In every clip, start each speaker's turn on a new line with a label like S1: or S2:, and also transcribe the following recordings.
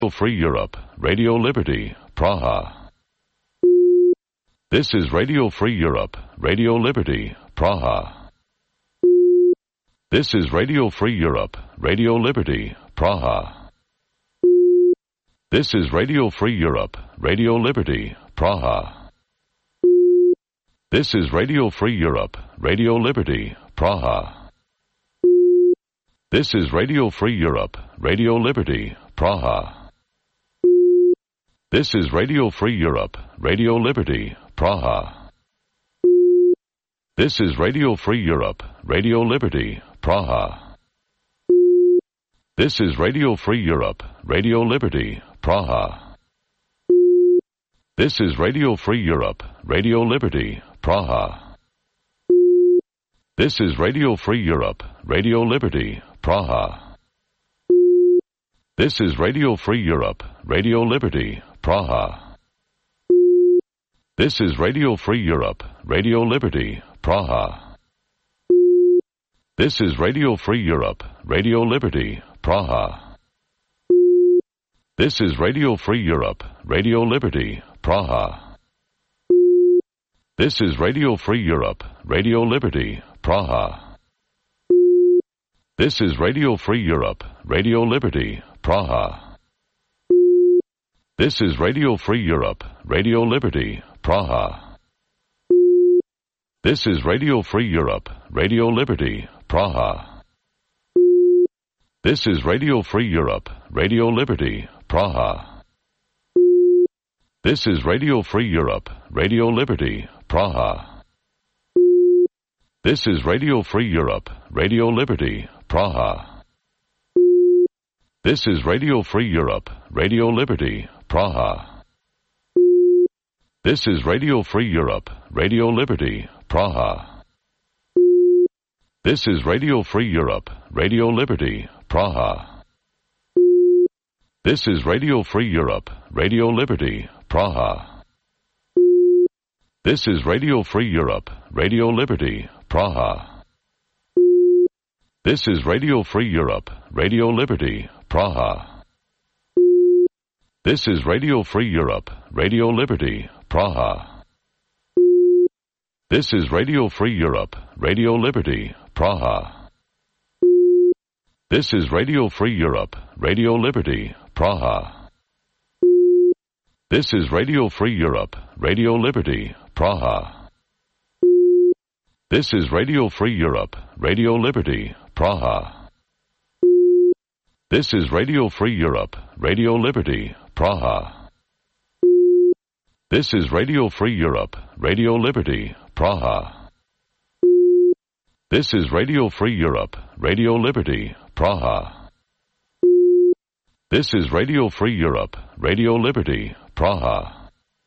S1: Free Europe, Radio Liberty, Praha. This is Radio Free Europe, Radio Liberty, Praha. This is Radio Free Europe, Radio Liberty, Praha. This is Radio Free Europe, Radio Liberty, Praha. This is Radio Free Europe, Radio Liberty, Praha. This is Radio Free Europe, Radio Liberty, Praha. This is Radio Free Europe, Radio Liberty, Praha. This is Radio Free Europe, Radio Liberty, Praha. This is Radio Free Europe, Radio Liberty, Praha. This is Radio Free Europe, Radio Liberty, Praha. This is Radio Free Europe, Radio Liberty, Praha. This is Radio Free Europe, Radio Liberty, Praha. This is Radio Free Europe, Radio Liberty, Praha. This is Radio Free Europe, Radio Liberty, Praha. This is Radio Free Europe, Radio Liberty, Praha. This is Radio Free Europe, Radio Liberty, Praha. This is Radio Free Europe, Radio Liberty, Praha. This is Radio Free Europe, Radio Liberty, Praha. This is Radio Free Europe, Radio Liberty, Praha. This is Radio Free Europe, Radio Liberty, Praha. This is Radio Free Europe, Radio Liberty, Praha. This is Radio Free Europe, Radio Liberty, Praha. This is Radio Free Europe, Radio Liberty, Praha. This is Radio Free Europe, Radio Liberty, Praha. This is Radio Free Europe, Radio Liberty, Praha. This is Radio Free Europe, Radio Liberty, Praha. This is Radio Free Europe, Radio Liberty, Praha. This is Radio Free Europe, Radio Liberty, Praha. This is Radio Free Europe, Radio Liberty, Praha. This is Radio Free Europe, Radio Liberty, Praha. This is Radio Free Europe, Radio Liberty, Praha. This is Radio Free Europe, Radio Liberty, Praha. This is Radio Free Europe, Radio Liberty, Praha. This is Radio Free Europe, Radio Liberty, Praha. This is Radio Free Europe, Radio Liberty, Praha. This is Radio Free Europe, Radio Liberty, Praha. This is Radio Free Europe, Radio Liberty, Praha.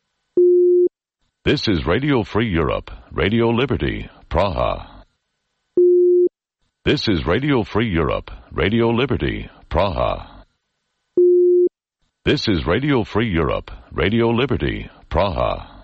S1: This is Radio Free Europe, Radio Liberty, Praha. This is Radio Free Europe, Radio Liberty, Praha. This is Radio Free Europe, Radio Liberty, Praha.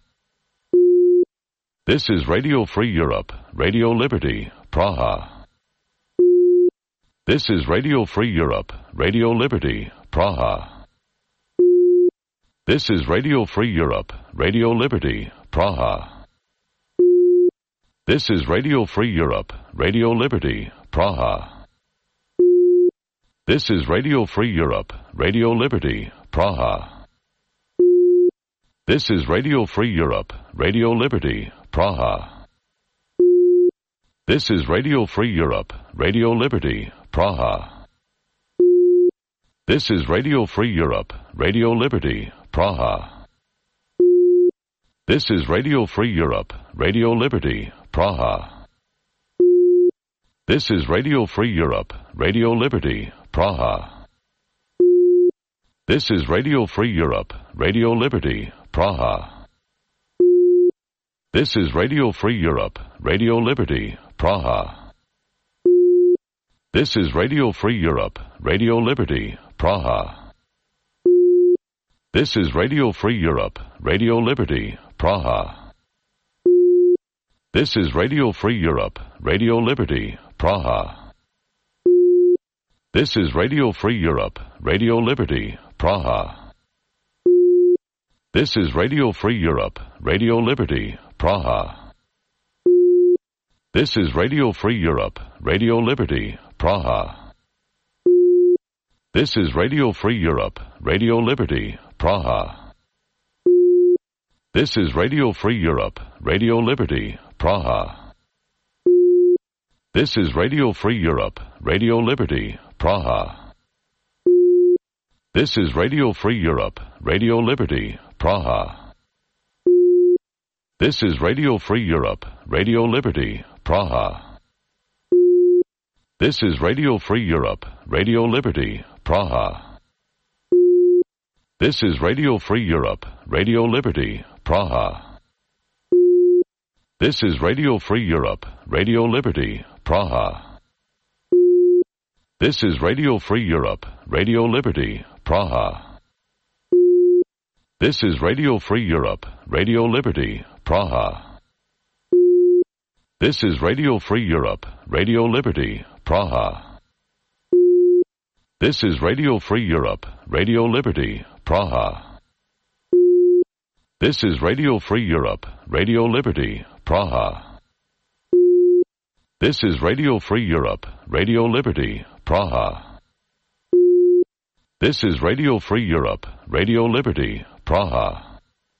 S1: This is Radio Free Europe, Radio Liberty, Praha. This is Radio Free Europe, Radio Liberty, Praha. This is Radio Free Europe, Radio Liberty, Praha. This is Radio Free Europe, Radio Liberty, Praha. This is Radio Free Europe, Radio Liberty, Praha. This is Radio Free Europe, Radio Liberty, Praha. This is Radio Free Europe, Radio Liberty, Praha. This is Radio Free Europe, Radio Liberty, Praha. This is Radio Free Europe, Radio Liberty, Praha. This is Radio Free Europe, Radio Liberty, Praha. This is Radio Free Europe, Radio Liberty, Praha. This is Radio Free Europe, Radio Liberty, Praha. This is Radio Free Europe, Radio Liberty, Praha. This is Radio Free Europe, Radio Liberty, Praha. This is Radio Free Europe, Radio Liberty, Praha. This is Radio Free Europe, Radio Liberty, Praha. This is Radio Free Europe, Radio Liberty, Praha. This is Radio Free Europe, Radio Liberty, Praha. This is Radio Free Europe, Radio Liberty, Praha. This is Radio Free Europe, Radio Liberty, Praha. This is Radio Free Europe, Radio Liberty, Praha. This is Radio Free Europe, Radio Liberty, Praha. This is Radio Free Europe, Radio Liberty, Praha. This is Radio Free Europe, Radio Liberty, Praha. This is Radio Free Europe, Radio Liberty, Praha. This is Radio Free Europe, Radio Liberty, Praha. This is Radio Free Europe, Radio Liberty, Praha. This is Radio Free Europe, Radio Liberty, Praha. This is Radio Free Europe, Radio Liberty, Praha. This is Radio Free Europe, Radio Liberty, Praha. This is Radio Free Europe, Radio Liberty, Praha. This is Radio Free Europe, Radio Liberty, Praha. This is Radio Free Europe, Radio Liberty, Praha.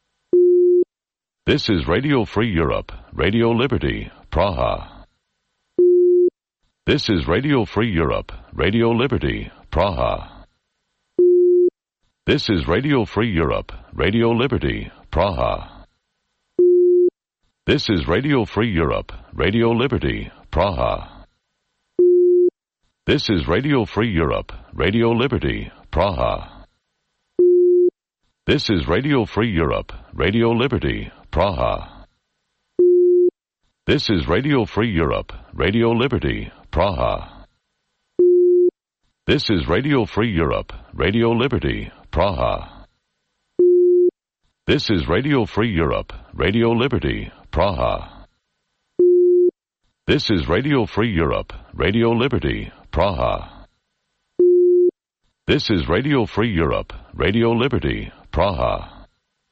S1: This is Radio Free Europe, Radio Liberty, Praha. This is Radio Free Europe, Radio Liberty, Praha. This is Radio Free Europe, Radio Liberty, Praha. This is Radio Free Europe, Radio Liberty, Praha. This is Radio Free Europe, Radio Liberty, Praha. This is Radio Free Europe, Radio Liberty, Praha. This is Radio Free Europe, Radio Liberty, Praha. This is Radio Free Europe, Radio Liberty, Praha. This is Radio Free Europe, Radio Liberty, Praha. This is Radio Free Europe, Radio Liberty, Praha. This is Radio Free Europe, Radio Liberty, Praha.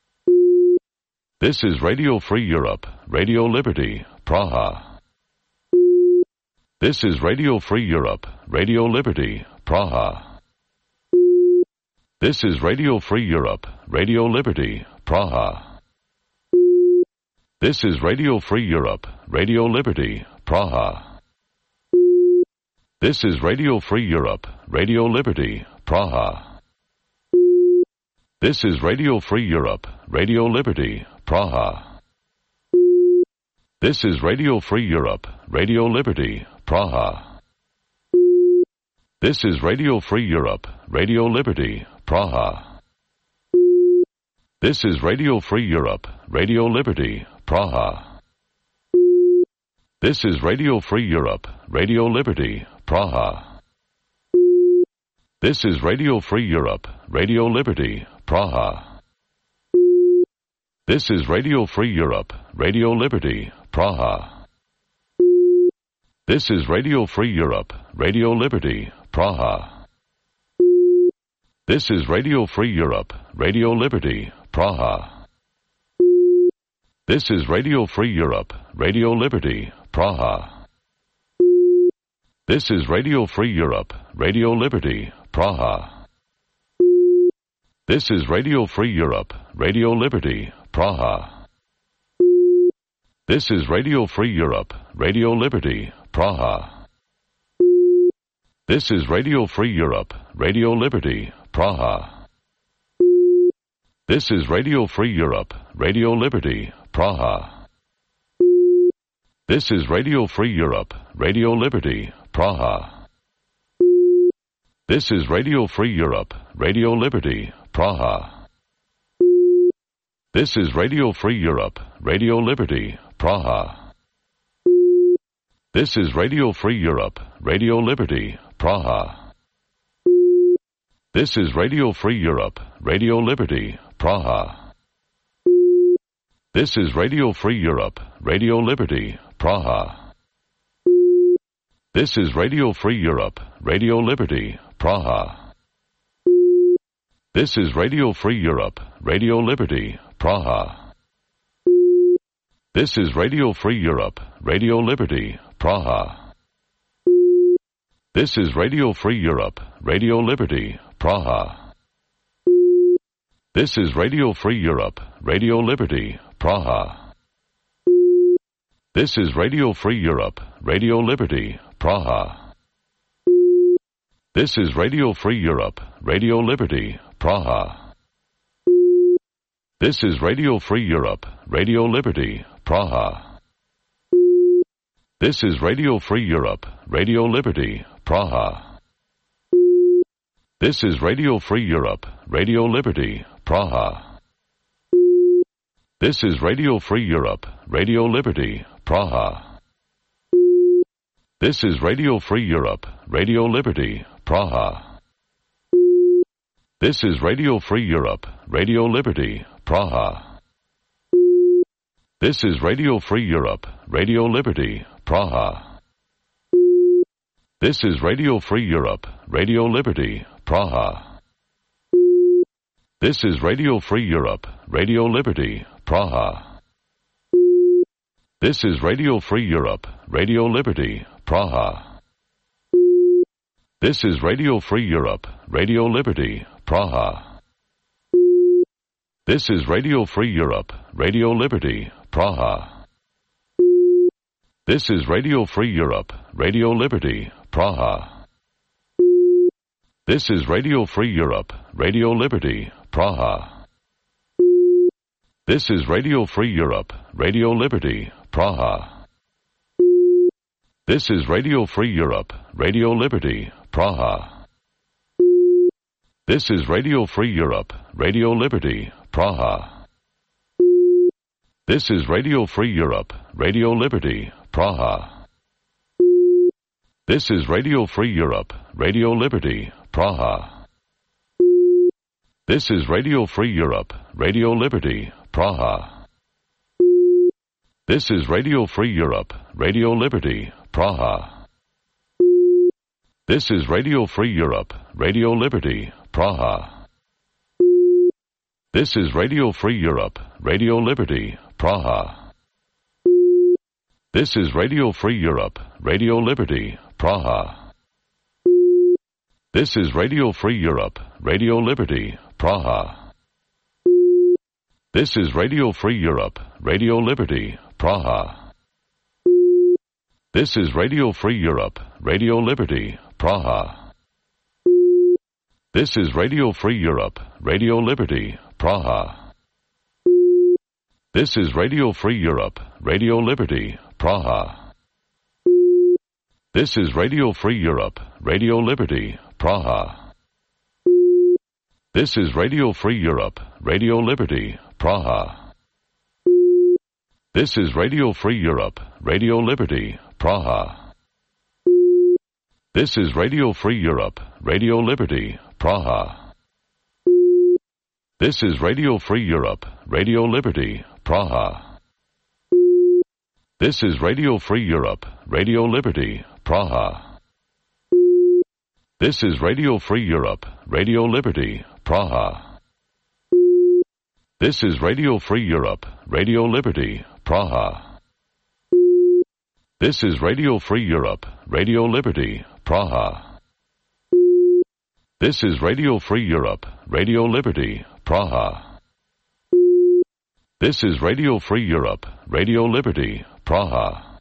S1: This is Radio Free Europe, Radio Liberty, Praha. This is Radio Free Europe, Radio Liberty, Praha. This is Radio Free Europe, Radio Liberty, Praha. This is Radio Free Europe, Radio Liberty, Praha. This is Radio Free Europe, Radio Liberty, Praha. This is Radio Free Europe, Radio Liberty, Praha. This is Radio Free Europe, Radio Liberty, Praha. This is Radio Free Europe, Radio Liberty, Praha. This is Radio Free Europe, Radio Liberty, Praha. This is Radio Free Europe, Radio Liberty, Praha. This is Radio Free Europe, Radio Liberty, Praha. This is Radio Free Europe, Radio Liberty, Praha. This is Radio Free Europe, Radio Liberty, Praha. This is Radio Free Europe, Radio Liberty, Praha. This is Radio Free Europe, Radio Liberty, Praha. This is Radio Free Europe, Radio Liberty, Praha. This is Radio Free Europe, Radio Liberty, Praha. This is Radio Free Europe, Radio Liberty, Praha. This is Radio Free Europe, Radio Liberty, Praha. This is Radio Free Europe, Radio Liberty, Praha. This is Radio Free Europe, Radio Liberty, Praha. This is Radio Free Europe, Radio Liberty, Praha. This is Radio Free Europe, Radio Liberty, Praha. This is Radio Free Europe, Radio Liberty, Praha. This is Radio Free Europe, Radio Liberty, Praha. This is Radio Free Europe, Radio Liberty, Praha. This is Radio Free Europe, Radio Liberty, Praha. This is Radio Free Europe, Radio Liberty, Praha. This is Radio Free Europe, Radio Liberty, Praha. This is Radio Free Europe, Radio Liberty, Praha. This is Radio Free Europe, Radio Liberty, Praha. This is Radio Free Europe, Radio Liberty, Praha. This is Radio Free Europe, Radio Liberty, Praha. This is Radio Free Europe, Radio Liberty, Praha. This is Radio Free Europe, Radio Liberty, Praha. This is Radio Free Europe, Radio Liberty, Praha. This is Radio Free Europe, Radio Liberty, Praha. This is Radio Free Europe, Radio Liberty, Praha. This is Radio Free Europe, Radio Liberty, Praha. This is Radio Free Europe, Radio Liberty, Praha. This is Radio Free Europe, Radio Liberty, Praha. This is Radio Free Europe, Radio Liberty, Praha. This is Radio Free Europe, Radio Liberty, Praha. This is Radio Free Europe, Radio Liberty, Praha. This is Radio Free Europe, Radio Liberty, Praha. This is Radio Free Europe, Radio Liberty, Praha. This is Radio Free Europe, Radio Liberty, Praha. This is Radio Free Europe, Radio Liberty, Praha. This is Radio Free Europe, Radio Liberty, Praha. This is Radio Free Europe, Radio Liberty, Praha. This is Radio Free Europe, Radio Liberty, Praha. This is Radio Free Europe, Radio Liberty, Praha. This is Radio Free Europe, Radio Liberty, Praha. This is Radio Free Europe, Radio Liberty, Praha. This is Radio Free Europe, Radio Liberty, Praha. This is Radio Free Europe, Radio Liberty, Praha. This is Radio Free Europe, Radio Liberty, Praha. This is Radio Free Europe, Radio Liberty, Praha. This is Radio Free Europe, Radio Liberty, Praha. This is Radio Free Europe, Radio Liberty, Praha. This is Radio Free Europe, Radio Liberty, Praha. This is Radio Free Europe, Radio Liberty, Praha. This is Radio Free Europe, Radio Liberty, Praha. This is Radio Free Europe, Radio Liberty, Praha. This is Radio Free Europe, Radio Liberty, Praha. This is Radio Free Europe, Radio Liberty, Praha. This is Radio Free Europe, Radio Liberty, Praha. This is Radio Free Europe, Radio Liberty, Praha. This is Radio Free Europe, Radio Liberty, Praha. This is Radio Free Europe, Radio Liberty, Praha. This is Radio Free Europe, Radio Liberty, Praha. This is Radio Free Europe, Radio Liberty, Praha. This is Radio Free Europe, Radio Liberty, Praha.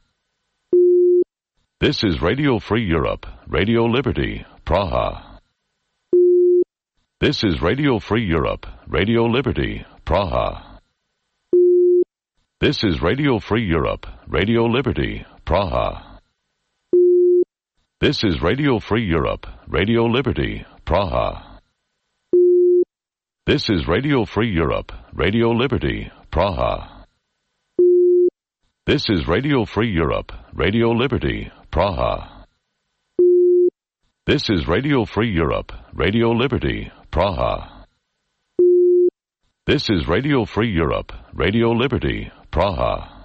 S1: This is Radio Free Europe, Radio Liberty, Praha. This is Radio Free Europe, Radio Liberty, Praha. This is Radio Free Europe, Radio Liberty, Praha. This is Radio Free Europe, Radio Liberty, Praha. This is Radio Free Europe, Radio Liberty, Praha. This is Radio Free Europe, Radio Liberty, Praha. This is Radio Free Europe, Radio Liberty, Praha. This is Radio Free Europe, Radio Liberty, Praha.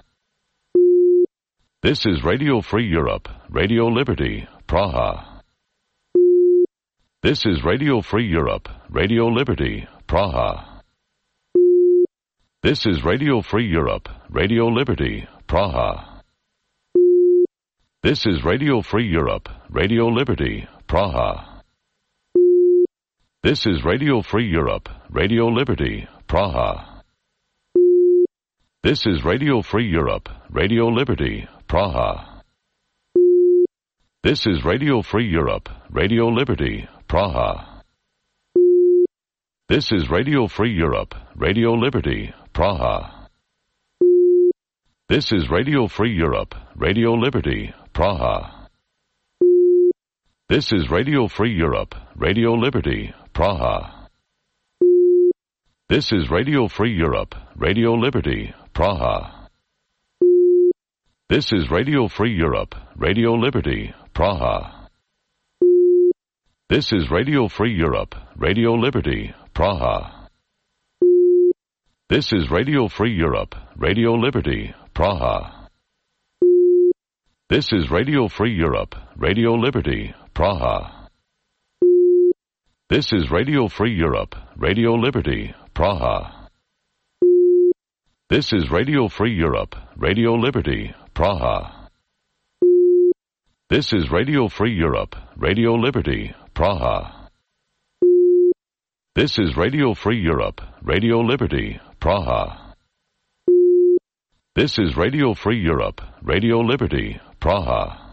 S1: This is Radio Free Europe, Radio Liberty, Praha. This is Radio Free Europe, Radio Liberty, Praha. This is Radio Free Europe, Radio Liberty, Praha. This is Radio Free Europe, Radio Liberty, Praha. This is Radio Free Europe, Radio Liberty, Praha. This is Radio Free Europe, Radio Liberty, Praha. This is Radio Free Europe, Radio Liberty, Praha. This is Radio Free Europe, Radio Liberty, Praha. This is Radio Free Europe, Radio Liberty, Praha. This is Radio Free Europe, Radio Liberty, Praha. This is Radio Free Europe, Radio Liberty, Praha. This is Radio Free Europe, Radio Liberty, Praha. This is Radio Free Europe, Radio Liberty, Praha. This is Radio Free Europe, Radio Liberty, Praha. This is Radio Free Europe, Radio Liberty, Praha. This is Radio Free Europe, Radio Liberty, Praha. This is Radio Free Europe, Radio Liberty, Praha. This is Radio Free Europe, Radio Liberty, Praha. This is Radio Free Europe, Radio Liberty, Praha. This is Radio Free Europe, Radio Liberty, Praha.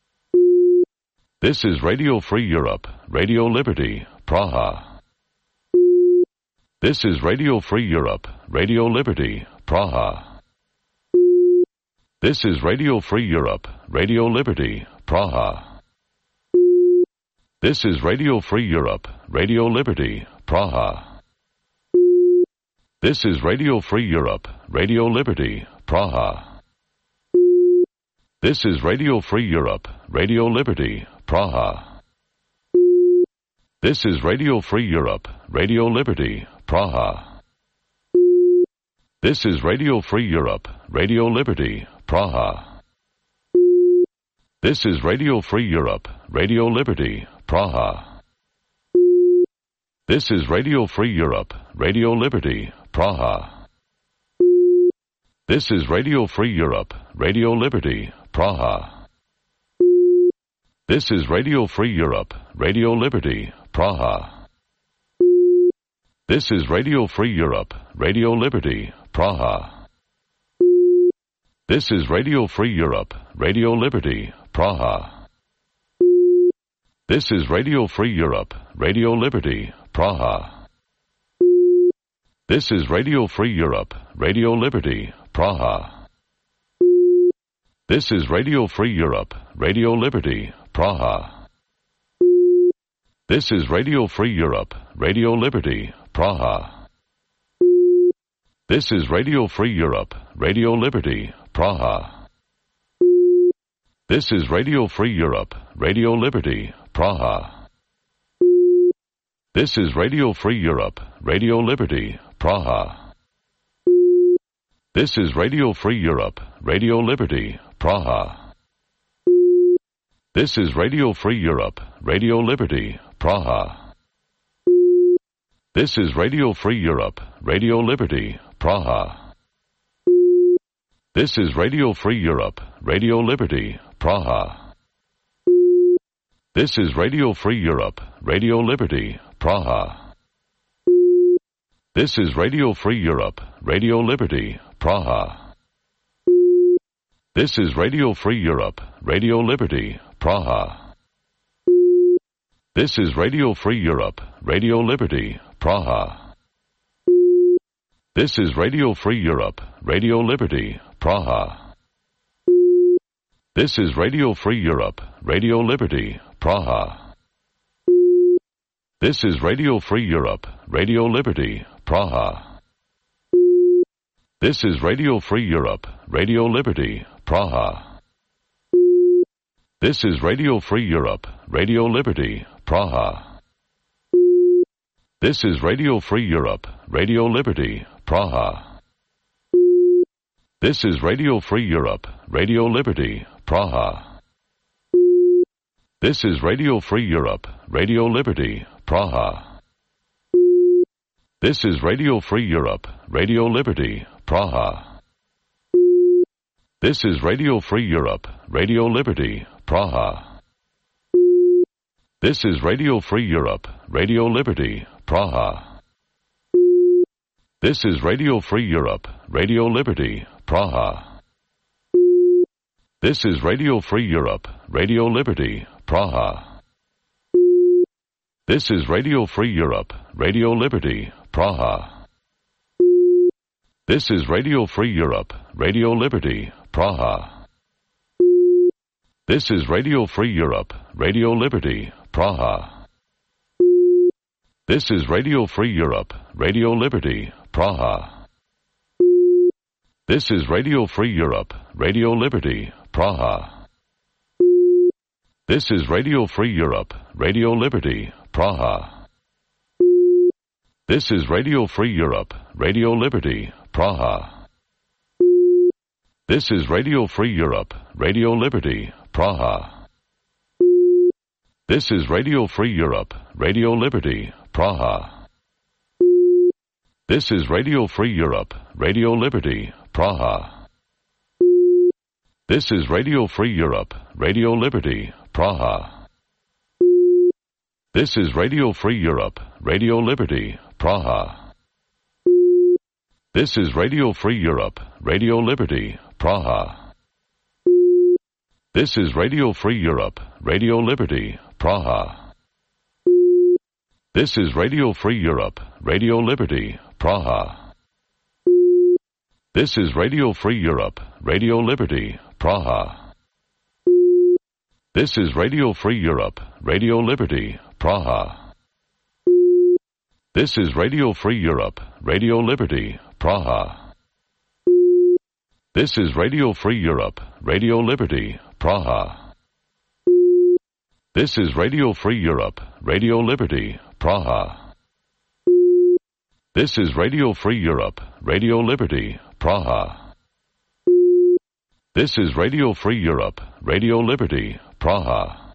S1: This is Radio Free Europe, Radio Liberty, Praha. This is Radio Free Europe, Radio Liberty, Praha. This is Radio Free Europe, Radio Liberty, Praha. This is Radio Free Europe, Radio Liberty, Praha. This is Radio Free Europe, Radio Liberty, Praha. This is Radio Free Europe, Radio Liberty, Praha. This is Radio Free Europe, Radio Liberty, Praha. This is Radio Free Europe, Radio Liberty, Praha. This is Radio Free Europe, Radio Liberty, Praha. This is Radio Free Europe, Radio Liberty, Praha. This is Radio Free Europe, Radio Liberty, Praha. This is Radio Free Europe, Radio Liberty, Praha. This is Radio Free Europe, Radio Liberty, Praha. This is Radio Free Europe, Radio Liberty, Praha. This is Radio Free Europe, Radio Liberty, Praha. This is Radio Free Europe, Radio Liberty, Praha. This is Radio Free Europe, Radio Liberty, Praha. This is Radio Free Europe, Radio Liberty, Praha. This is Radio Free Europe, Radio Liberty, Praha. This is Radio Free Europe, Radio Liberty, Praha. This is Radio Free Europe, Radio Liberty, Praha. This is Radio Free Europe, Radio Liberty, Praha. This is Radio Free Europe, Radio Liberty, Praha. This is Radio Free Europe, Radio Liberty, Praha. This is Radio Free Europe, Radio Liberty, Praha. This is Radio Free Europe, Radio Liberty, Praha. This is Radio Free Europe, Radio Liberty, Praha. This is Radio Free Europe, Radio Liberty, Praha. This is Radio Free Europe, Radio Liberty, Praha. This is Radio Free Europe, Radio Liberty, Praha. This is Radio Free Europe, Radio Liberty, Praha. This is Radio Free Europe, Radio Liberty, Praha. This is Radio Free Europe, Radio Liberty, Praha. This is Radio Free Europe, Radio Liberty, Praha. This is Radio Free Europe, Radio Liberty, Praha. This is Radio Free Europe, Radio Liberty, Praha. This is Radio Free Europe, Radio Liberty, Praha. This is Radio Free Europe, Radio Liberty, Praha. This is Radio Free Europe, Radio Liberty, Praha. This is Radio Free Europe, Radio Liberty, Praha. This is Radio Free Europe, Radio Liberty, Praha. This is Radio Free Europe, Radio Liberty, Praha. This is Radio Free Europe, Radio Liberty, Praha. This is Radio Free Europe, Radio Liberty, Praha. This is Radio Free Europe, Radio Liberty, Praha. This is Radio Free Europe, Radio Liberty, Praha. This is Radio Free Europe, Radio Liberty, Praha. This is Radio Free Europe, Radio Liberty, Praha. This is Radio Free Europe, Radio Liberty, Praha. This is Radio Free Europe, Radio Liberty, Praha. This is Radio Free Europe, Radio Liberty, Praha. This is Radio Free Europe, Radio Liberty, Praha. This is Radio Free Europe, Radio Liberty, Praha. This is Radio Free Europe, Radio Liberty, Praha. This is Radio Free Europe, Radio Liberty, Praha. This is Radio Free Europe, Radio Liberty, Praha. This is Radio Free Europe, Radio Liberty, Praha. This is Radio Free Europe, Radio Liberty, Praha. This is Radio Free Europe, Radio Liberty, Praha. This is Radio Free Europe, Radio Liberty, Praha. This is Radio Free Europe, Radio Liberty, Praha. This is Radio Free Europe, Radio Liberty, Praha. This is Radio Free Europe, Radio Liberty, Praha. This is Radio Free Europe, Radio Liberty, Praha.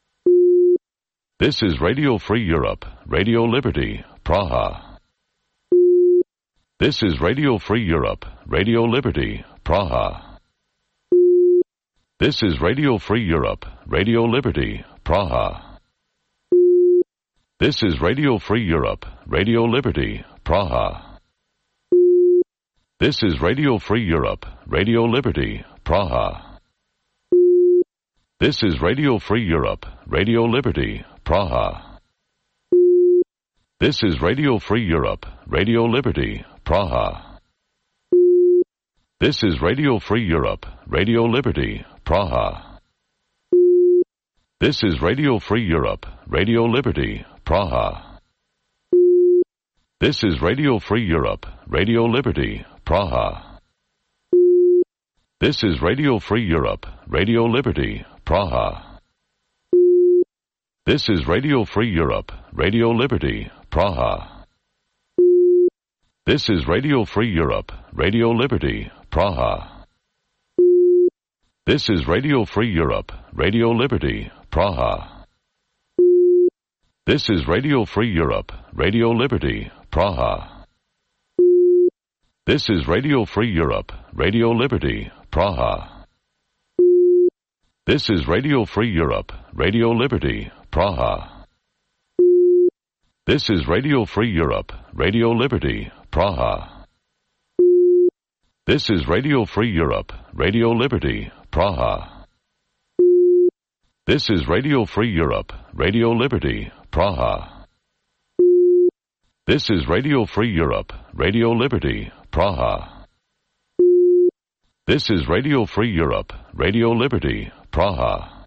S1: This is Radio Free Europe, Radio Liberty, Praha. This is Radio Free Europe, Radio Liberty, Praha. This is Radio Free Europe, Radio Liberty, Praha. This is Radio Free Europe, Radio Liberty, Praha. This is Radio Free Europe, Radio Liberty, Praha. This is Radio Free Europe, Radio Liberty, Praha. This is Radio Free Europe, Radio Liberty, Praha. This is Radio Free Europe, Radio Liberty, Praha. This is Radio Free Europe, Radio Liberty, Praha. This is Radio Free Europe, Radio Liberty, Praha. This is Radio Free Europe, Radio Liberty, Praha. This is Radio Free Europe, Radio Liberty, Praha. This is Radio Free Europe, Radio Liberty, Praha. This is Radio Free Europe, Radio Liberty, Praha. This is Radio Free Europe, Radio Liberty, Praha. This is Radio Free Europe, Radio Liberty, Praha. This is Radio Free Europe, Radio Liberty, Praha. This is Radio Free Europe, Radio Liberty, Praha. This is Radio Free Europe, Radio Liberty, Praha. This is Radio Free Europe, Radio Liberty, Praha. This is Radio Free Europe, Radio Liberty, Praha. This is Radio Free Europe, Radio Liberty, Praha.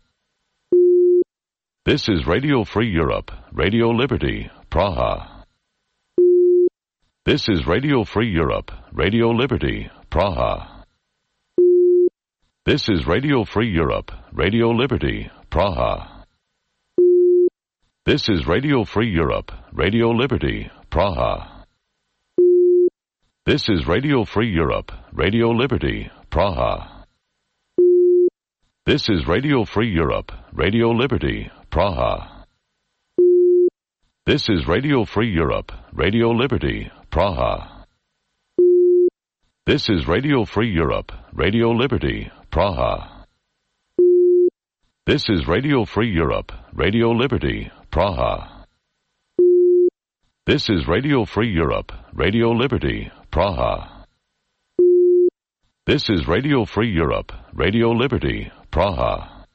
S1: This is Radio Free Europe, Radio Liberty, Praha. This is Radio Free Europe, Radio Liberty, Praha. This is Radio Free Europe, Radio Liberty, Praha. This is Radio Free Europe, Radio Liberty, Praha. This is Radio Free Europe, Radio Liberty, Praha. This is Radio Free Europe, Radio Liberty, Praha. This is Radio Free Europe, Radio Liberty, Praha. This is Radio Free Europe, Radio Liberty, Praha. This is Radio Free Europe, Radio Liberty, Praha. This is Radio Free Europe, Radio Liberty, Praha. This is Radio Free Europe, Radio Liberty, Praha.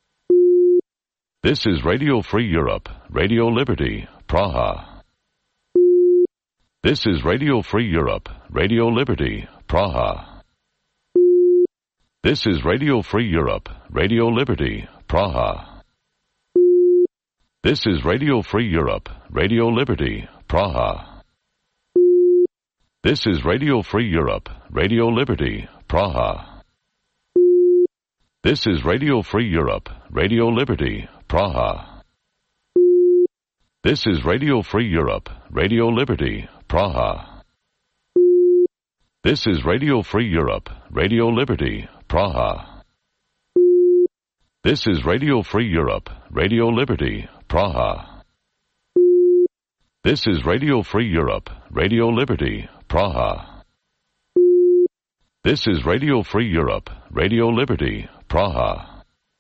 S1: This is Radio Free Europe, Radio Liberty, Praha. This is Radio Free Europe, Radio Liberty, Praha. This is Radio Free Europe, Radio Liberty, Praha. This is Radio Free Europe, Radio Liberty, Praha. This is Radio Free Europe, Radio Liberty, Praha. This is Radio Free Europe, Radio Liberty, Praha. This is Radio Free Europe, Radio Liberty, Praha. This is Radio Free Europe, Radio Liberty, Praha. This is Radio Free Europe, Radio Liberty, Praha. This is Radio Free Europe, Radio Liberty, Praha. This is Radio Free Europe, Radio Liberty, Praha.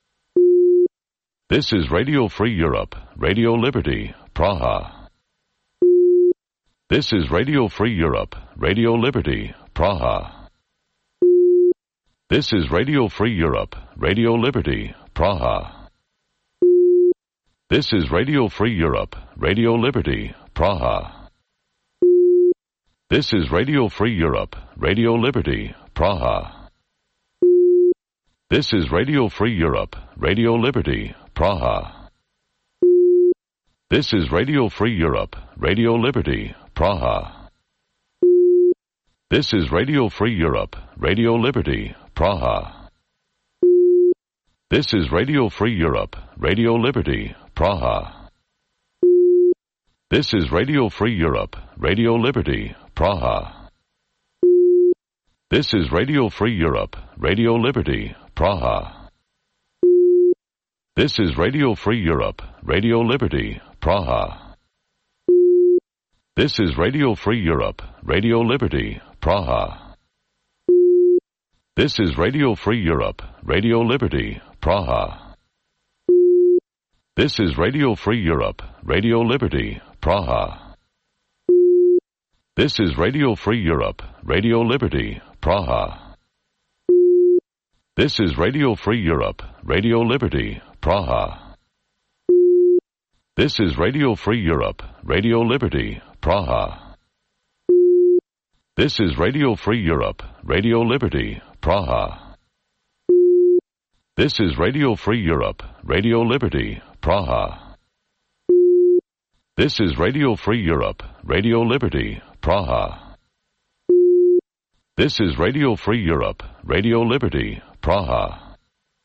S1: This is Radio Free Europe, Radio Liberty, Praha. This is Radio Free Europe, Radio Liberty, Praha. This is Radio Free Europe, Radio Liberty, Praha. This is Radio Free Europe, Radio Liberty, Praha. This is Radio Free Europe, Radio Liberty, Praha. This is Radio Free Europe, Radio Liberty, Praha. This is Radio Free Europe, Radio Liberty, Praha. This is Radio Free Europe, Radio Liberty, Praha. This is Radio Free Europe, Radio Liberty, Praha. This is Radio Free Europe, Radio Liberty, Praha. This is Radio Free Europe, Radio Liberty, Praha. This is Radio Free Europe, Radio Liberty, Praha. This is Radio Free Europe, Radio Liberty, Praha. This is Radio Free Europe, Radio Liberty, Praha. This is Radio Free Europe, Radio Liberty, Praha. This is Radio Free Europe, Radio Liberty, Praha. This is Radio Free Europe, Radio Liberty, Praha. This is Radio Free Europe, Radio Liberty, Praha. This is Radio Free Europe, Radio Liberty, Praha. This is Radio Free Europe, Radio Liberty, Praha. This is Radio Free Europe, Radio Liberty, Praha. This is Radio Free Europe, Radio Liberty, Praha.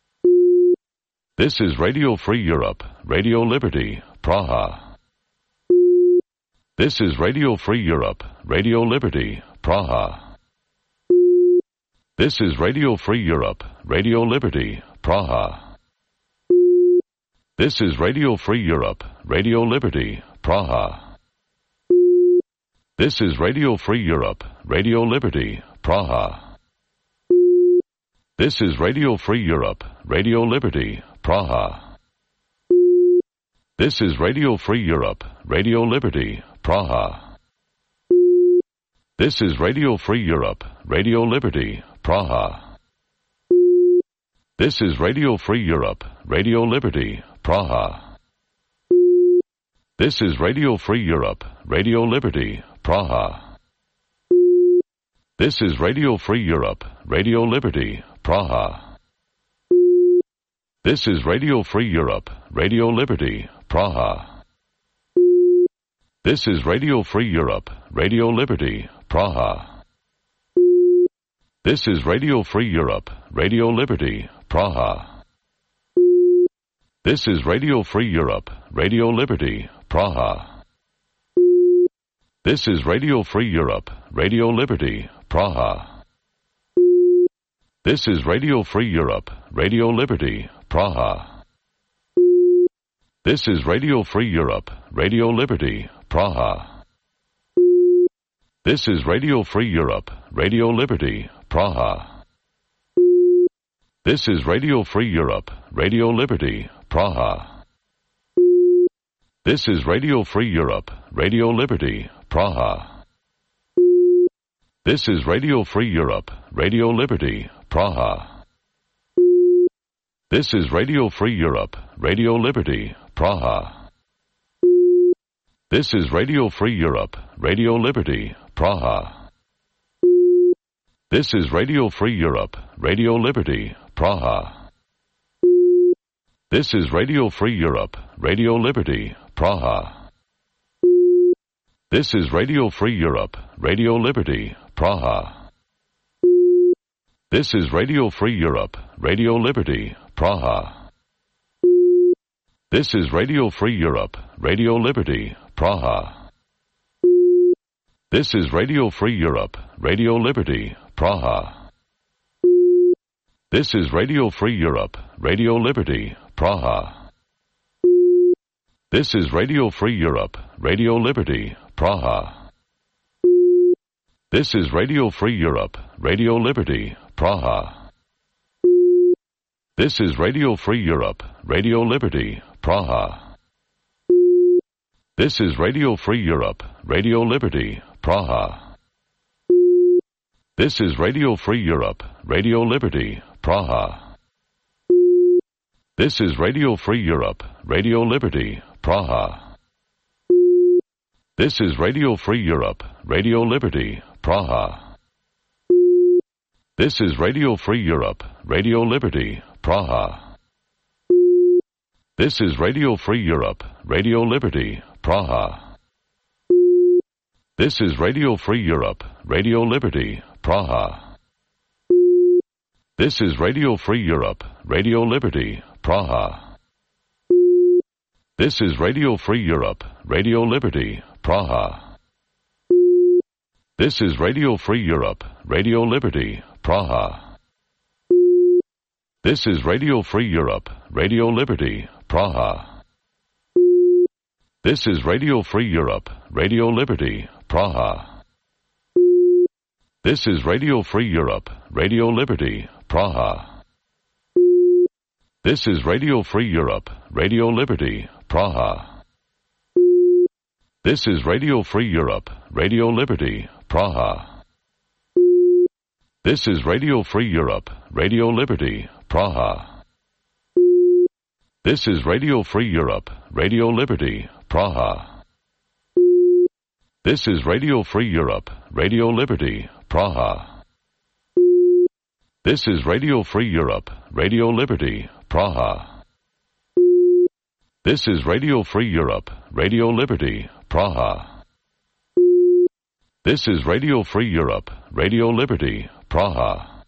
S1: This is Radio Free Europe, Radio Liberty, Praha. This is Radio Free Europe, Radio Liberty, Praha. This is Radio Free Europe, Radio Liberty, Praha. This is Radio Free Europe, Radio Liberty, Praha. This is Radio Free Europe, Radio Liberty, Praha. This is Radio Free Europe, Radio Liberty, Praha. This is Radio Free Europe, Radio Liberty, Praha. This is Radio Free Europe, Radio Liberty, Praha. This is Radio Free Europe, Radio Liberty, Praha. This is Radio Free Europe, Radio Liberty, Praha. This is Radio Free Europe, Radio Liberty, Praha. This is Radio Free Europe, Radio Liberty, Praha. This is Radio Free Europe, Radio Liberty, Praha. This is Radio Free Europe, Radio Liberty, Praha. This is Radio Free Europe, Radio Liberty, Praha. This is Radio Free Europe, Radio Liberty, Praha. This is Radio Free Europe, Radio Liberty, Praha. This is Radio Free Europe, Radio Liberty, Praha. This is Radio Free Europe, Radio Liberty, Praha. This is Radio Free Europe, Radio Liberty, Praha. This is Radio Free Europe, Radio Liberty, Praha. This is Radio Free Europe, Radio Liberty, Praha. This is Radio Free Europe, Radio Liberty, Praha. This is Radio Free Europe, Radio Liberty, Praha. This is Radio Free Europe, Radio Liberty, Praha. This is Radio Free Europe, Radio Liberty, Praha. This is Radio Free Europe, Radio Liberty, Praha. This is Radio Free Europe, Radio Liberty, Praha. This is Radio Free Europe, Radio Liberty, Praha. This is Radio Free Europe, Radio Liberty, Praha. This is Radio Free Europe, Radio Liberty, Praha. This is Radio Free Europe, Radio Liberty, Praha. This is Radio Free Europe, Radio Liberty, Praha. This is Radio Free Europe, Radio Liberty, Praha. This is Radio Free Europe, Radio Liberty, Praha. This is Radio Free Europe, Radio Liberty, Praha. This is Radio Free Europe, Radio Liberty, Praha. This is Radio Free Europe, Radio Liberty, Praha. This is Radio Free Europe, Radio Liberty, Praha. This is Radio Free Europe, Radio Liberty, Praha. This is Radio Free Europe, Radio Liberty, Praha. This is Radio Free Europe, Radio Liberty, Praha. This is Radio Free Europe, Radio Liberty, Praha. This is Radio Free Europe, Radio Liberty, Praha. This is Radio Free Europe, Radio Liberty, Praha. This is Radio Free Europe, Radio Liberty, Praha. This is Radio Free Europe, Radio Liberty, Praha. This is Radio Free Europe, Radio Liberty, Praha. This is Radio Free Europe, Radio Liberty, Praha. This is Radio Free Europe, Radio Liberty, Praha. This is Radio Free Europe, Radio Liberty, Praha. This is Radio Free Europe, Radio Liberty, Praha. This is Radio Free Europe, Radio Liberty, Praha. This is Radio Free Europe, Radio Liberty, Praha. This is Radio Free Europe, Radio Liberty, Praha.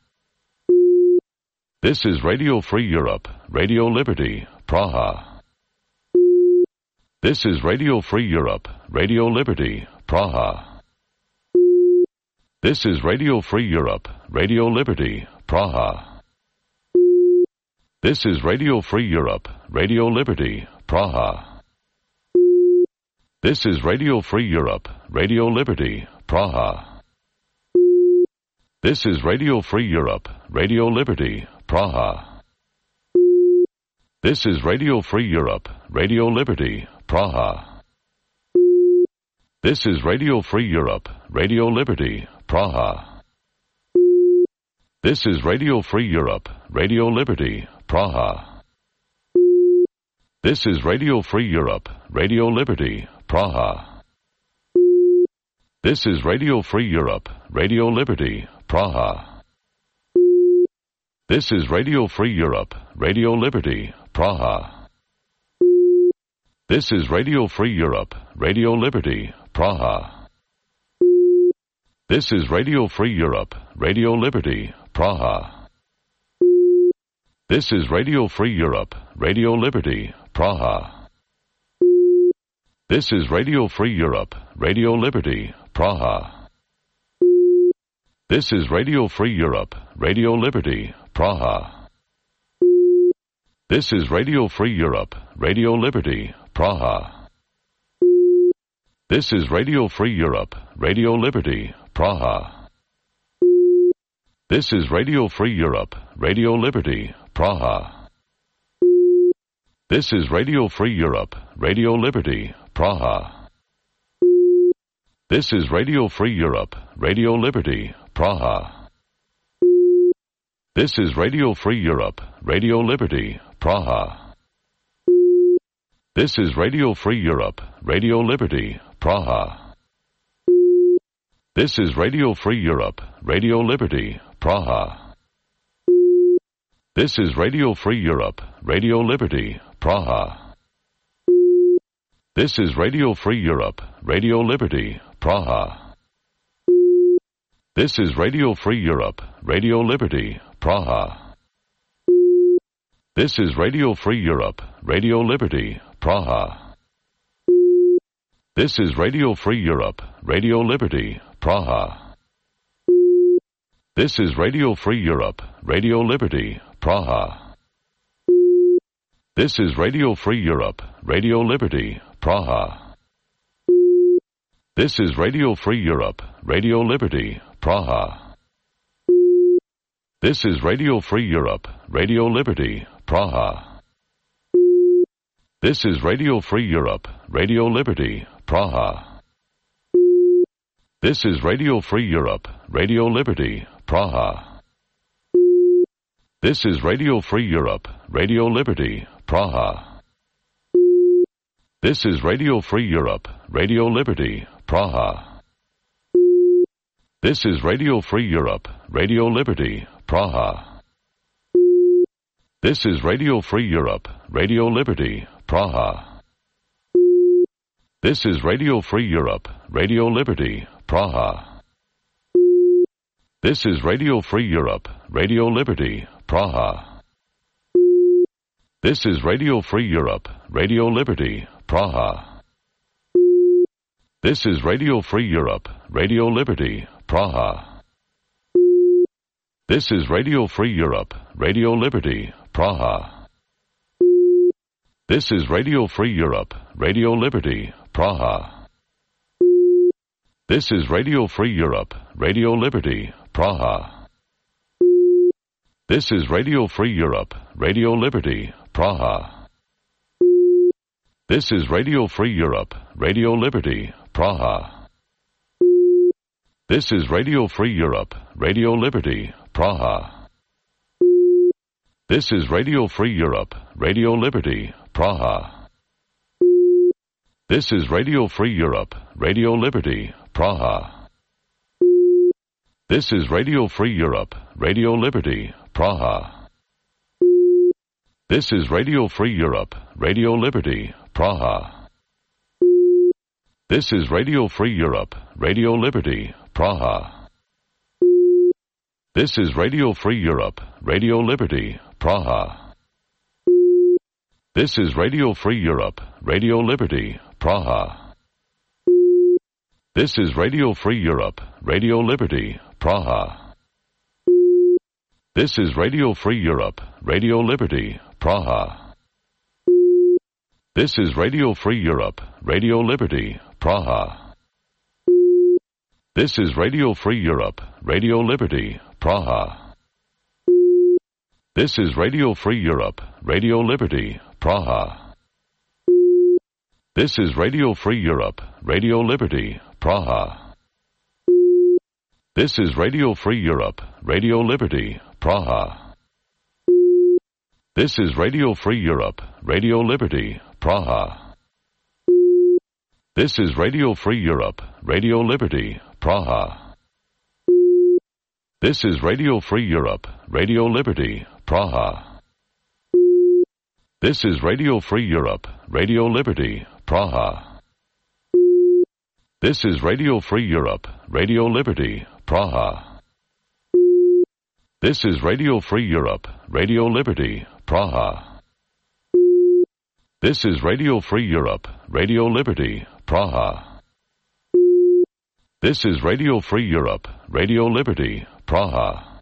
S1: This is Radio Free Europe, Radio Liberty, Praha. This is Radio Free Europe, Radio Liberty, Praha. This is Radio Free Europe, Radio Liberty, Praha. This is Radio Free Europe, Radio Liberty, Praha. This is Radio Free Europe, Radio Liberty, Praha. This is Radio Free Europe, Radio Liberty, Praha. This is Radio Free Europe, Radio Liberty, Praha. This is Radio Free Europe, Radio Liberty, Praha. This is Radio Free Europe, Radio Liberty, Praha. This is Radio Free Europe, Radio Liberty, Praha. This is Radio Free Europe, Radio Liberty, Praha. This is Radio Free Europe, Radio Liberty, Praha. This is Radio Free Europe, Radio Liberty, Praha. This is Radio Free Europe, Radio Liberty, Praha. This is Radio Free Europe, Radio Liberty, Praha. This is Radio Free Europe, Radio Liberty, Praha. This is Radio Free Europe, Radio Liberty, Praha. This is Radio Free Europe, Radio Liberty, Praha. This is Radio Free Europe, Radio Liberty, Praha. This is Radio Free Europe, Radio Liberty, Praha. This is Radio Free Europe, Radio Liberty, Praha. This is Radio Free Europe, Radio Liberty, Praha. This is Radio Free Europe, Radio Liberty, Praha. This is Radio Free Europe, Radio Liberty, Praha. This is Radio Free Europe, Radio Liberty, Praha. This is Radio Free Europe, Radio Liberty, Praha. This is Radio Free Europe, Radio Liberty, Praha. This is Radio Free Europe, Radio Liberty, Praha. This is Radio Free Europe, Radio Liberty, Praha. This is Radio Free Europe, Radio Liberty, Praha. This is Radio Free Europe, Radio Liberty, Praha. This is Radio Free Europe, Radio Liberty, Praha. This is Radio Free Europe, Radio Liberty, Praha. This is Radio Free Europe, Radio Liberty, Praha. This is Radio Free Europe, Radio Liberty, Praha. This is Radio Free Europe, Radio Liberty, Praha. This is Radio Free Europe, Radio Liberty, Praha. This is Radio Free Europe, Radio Liberty, Praha. This is Radio Free Europe, Radio Liberty, Praha. This is Radio Free Europe, Radio Liberty, Praha. This is Radio Free Europe, Radio Liberty, Praha. This is Radio Free Europe, Radio Liberty, Praha. This is Radio Free Europe, Radio Liberty, Praha. This is Radio Free Europe, Radio Liberty, Praha. This is Radio Free Europe, Radio Liberty, Praha. This is Radio Free Europe, Radio Liberty, Praha. This is Radio Free Europe, Radio Liberty, Praha. This is Radio Free Europe, Radio Liberty, Praha. This is Radio Free Europe, Radio Liberty, Praha. This is Radio Free Europe, Radio Liberty, Praha. This is Radio Free Europe, Radio Liberty, Praha. This is Radio Free Europe, Radio Liberty, Praha. This is Radio Free Europe, Radio Liberty, Praha. This is Radio Free Europe, Radio Liberty, Praha. This is Radio Free Europe, Radio Liberty, Praha. This is Radio Free Europe, Radio Liberty, Praha. This is Radio Free Europe, Radio Liberty, Praha. This is Radio Free Europe, Radio Liberty, Praha. This is Radio Free Europe, Radio Liberty, Praha. This is Radio Free Europe, Radio Liberty, Praha. This is Radio Free Europe, Radio Liberty, Praha. This is Radio Free Europe, Radio Liberty, Praha. This is Radio Free Europe, Radio Liberty, Praha. This is Radio Free Europe, Radio Liberty, Praha. This is Radio Free Europe, Radio Liberty, Praha. This is Radio Free Europe, Radio Liberty, Praha. This is Radio Free Europe, Radio Liberty, Praha. This is Radio Free Europe, Radio Liberty, Praha. This is Radio Free Europe, Radio Liberty, Praha. This is Radio Free Europe, Radio Liberty, Praha. This is Radio Free Europe, Radio Liberty, Praha. This is Radio Free Europe, Radio Liberty, Praha.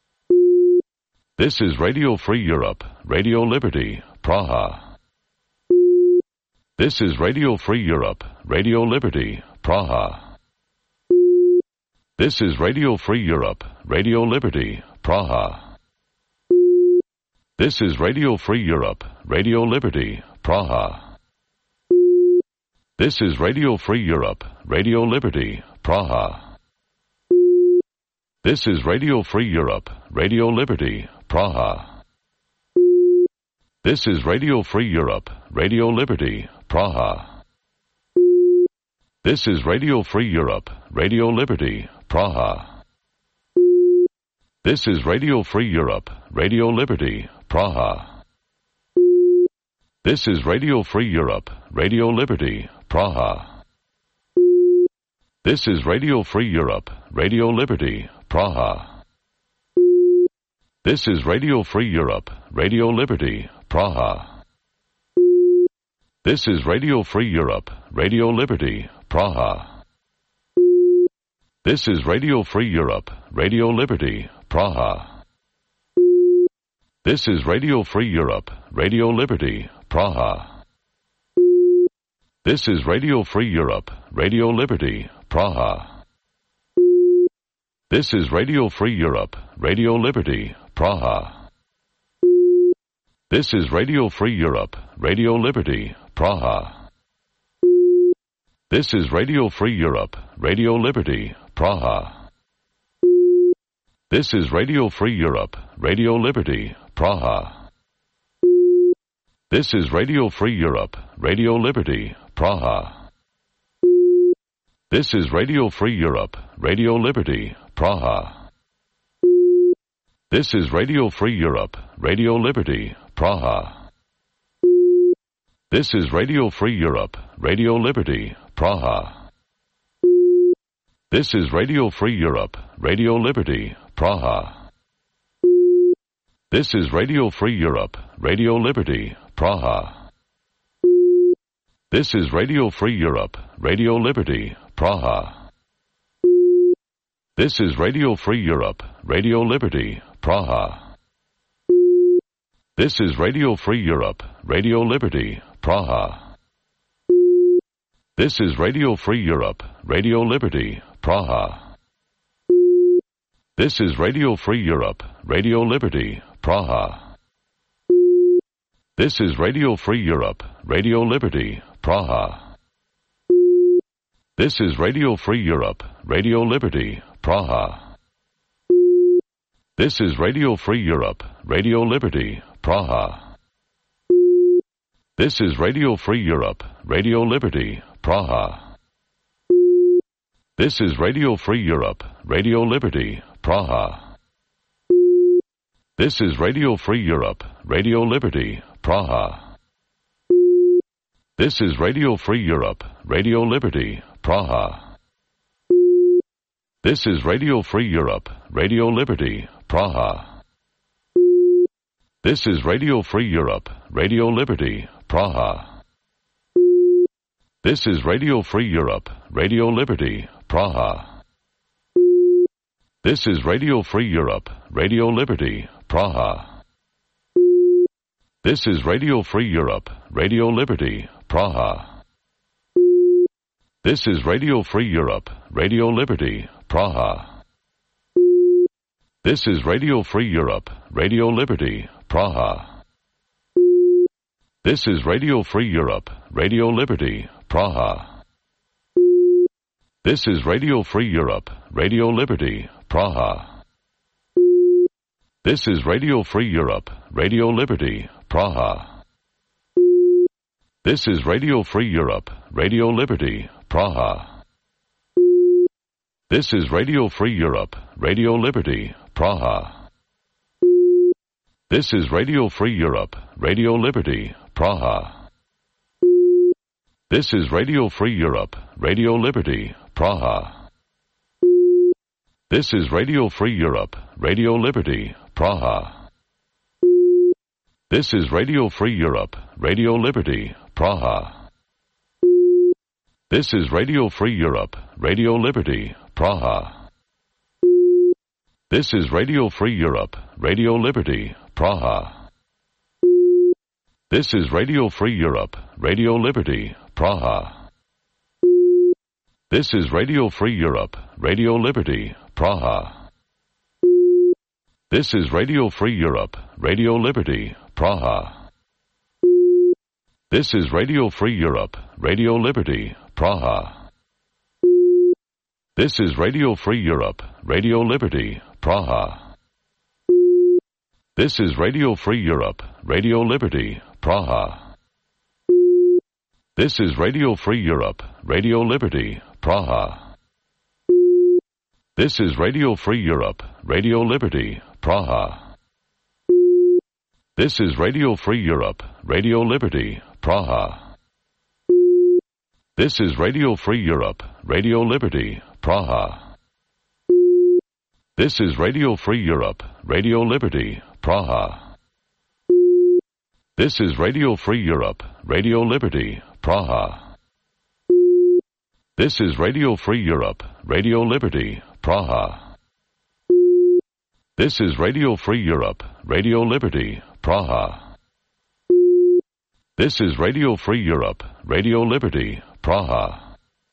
S1: This is Radio Free Europe, Radio Liberty, Praha. This is Radio Free Europe, Radio Liberty, Praha. This is Radio Free Europe, Radio Liberty, Praha. This is Radio Free Europe, Radio Liberty, Praha. This is Radio Free Europe, Radio Liberty, Praha. This is Radio Free Europe, Radio Liberty, Praha. This is Radio Free Europe, Radio Liberty, Praha. This is Radio Free Europe, Radio Liberty, Praha. This is Radio Free Europe, Radio Liberty, Praha. This is Radio Free Europe, Radio Liberty, Praha. This is Radio Free Europe, Radio Liberty, Praha. This is Radio Free Europe, Radio Liberty, Praha. This is Radio Free Europe, Radio Liberty, Praha. This is Radio Free Europe, Radio Liberty, Praha. This is Radio Free Europe, Radio Liberty, Praha. This is Radio Free Europe, Radio Liberty, Praha. This is Radio Free Europe, Radio Liberty, Praha. This is Radio Free Europe, Radio Liberty, Praha. This is Radio Free Europe, Radio Liberty, Praha. This is Radio Free Europe, Radio Liberty, Praha. This is Radio Free Europe, Radio Liberty, Praha. This is Radio Free Europe, Radio Liberty, Praha. This is Radio Free Europe, Radio Liberty, Praha. This is Radio Free Europe, Radio Liberty, Praha. This is Radio Free Europe, Radio Liberty, Praha. This is Radio Free Europe, Radio Liberty, Praha. This is Radio Free Europe, Radio Liberty, Praha. This is Radio Free Europe, Radio Liberty, Praha. This is Radio Free Europe, Radio Liberty, Praha. This is Radio Free Europe, Radio Liberty, Praha. This is Radio Free Europe, Radio Liberty, Praha. This is Radio Free Europe, Radio Liberty, Praha. This is Radio Free Europe, Radio Liberty, Praha. This is Radio Free Europe, Radio Liberty, Praha. This is Radio Free Europe, Radio Liberty, Praha. This is Radio Free Europe, Radio Liberty, Praha. This is Radio Free Europe, Radio Liberty, Praha. This is Radio Free Europe, Radio Liberty, Praha. This is Radio Free Europe, Radio Liberty, Praha. This is Radio Free Europe, Radio Liberty, Praha. This is Radio Free Europe, Radio Liberty, Praha. This is Radio Free Europe, Radio Liberty, Praha. This is Radio Free Europe, Radio Liberty, Praha. This is Radio Free Europe, Radio Liberty, Praha. This is Radio Free Europe, Radio Liberty, Praha. This is Radio Free Europe, Radio Liberty, Praha. This is Radio Free Europe, Radio Liberty, Praha. This is Radio Free Europe, Radio Liberty, Praha. This is Radio Free Europe, Radio Liberty, Praha. This is Radio Free Europe, Radio Liberty, Praha. This is Radio Free Europe, Radio Liberty, Praha. This is Radio Free Europe, Radio Liberty, Praha. This is Radio Free Europe, Radio Liberty, Praha. This is Radio Free Europe, Radio Liberty, Praha. This is Radio Free Europe, Radio Liberty, Praha. This is Radio Free Europe, Radio Liberty, Praha. This is Radio Free Europe, Radio Liberty, Praha. This is Radio Free Europe, Radio Liberty, Praha. This is Radio Free Europe, Radio Liberty, Praha. This is Radio Free Europe, Radio Liberty, Praha. This is Radio Free Europe, Radio Liberty, Praha. This is Radio Free Europe, Radio Liberty, Praha. This is Radio Free Europe, Radio Liberty, Praha. This is Radio Free Europe, Radio Liberty, Praha. This is Radio Free Europe, Radio Liberty, Praha. This is Radio Free Europe, Radio Liberty, Praha. This is Radio Free Europe, Radio Liberty, Praha. This is Radio Free Europe, Radio Liberty, Praha. This is Radio Free Europe, Radio Liberty, Praha. This is Radio Free Europe, Radio Liberty, Praha. This is Radio Free Europe, Radio Liberty, Praha.